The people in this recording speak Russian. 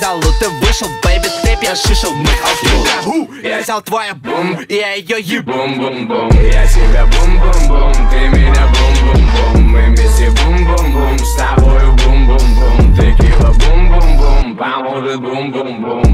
залу ты вышел, бэйби, ты пьяшишил, мы оттуда. Я взял твою бум, я ее ебу. Бум-бум-бум, я тебя бум-бум-бум, ты меня бум-бум-бум. Мы вместе бум-бум-бум, с тобою бум-бум-бум. Текила бум-бум-бум, поможет бум-бум-бум.